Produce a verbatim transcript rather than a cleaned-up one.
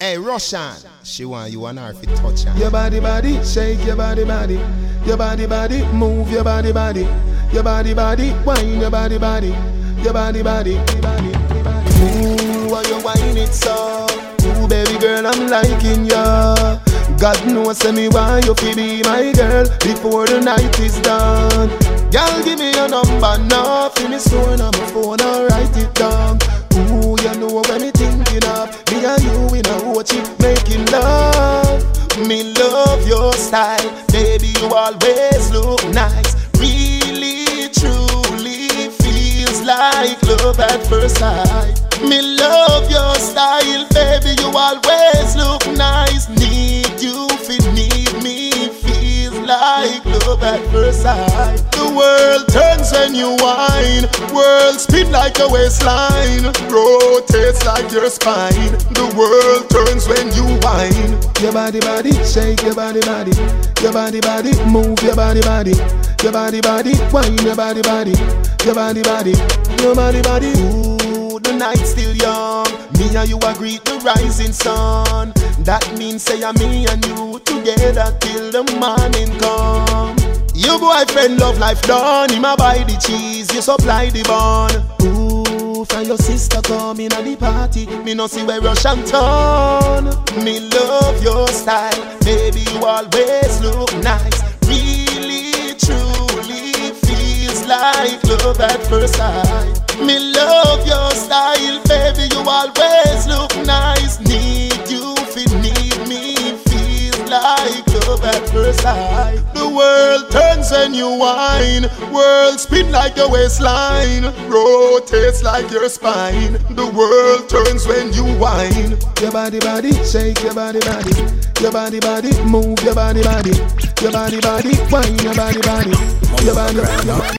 Hey, Russian, she want you and her to touch her. Your body, body, shake your body, body. Your body, body, move your body, body. Your body, body, whine your body, body. Your body, body, body, body. Ooh, why you whine it so? Ooh, baby girl, I'm liking ya. God knows me why you fi be my girl before the night is done. Girl, give me your number now. Fi me store on my phone, I'll write it down. Ooh, you know what me thinking of. Me and you in a Ochi making love. Me love your style, baby. You always look nice. Really, truly feels like love at first sight. Me love your style, baby. You always look nice. Need you, fi need me. Feels like love at first sight. The world turns when you whine. World spin like a waistline. Rotates like your spine. The world turns when you whine. Your body, body, shake your body, body. Your body, body, move your body, body. Your body, body, whine your body, body. Your body, body, your body, body. Ooh, the night's still young. Me and you agree the rising sun. That means say I'm me and you together till the morning come. Your boyfriend love life done. Him a buy the cheese, you supply the bun. Ooh, for your sister coming at the party, me no see where Russian turn. Me love your style, baby. You always look nice. Really, truly feels like love at first sight. Me love your style, baby. You always look nice. Need you, fi need me. Feels like love at first sight. The world turns when you whine. World spin like your waistline. Rotates like your spine. The world turns when you whine. Your body, body, shake your body, body. Your body, body, move your body, body. Your body, body, whine your body, body. Your body, body.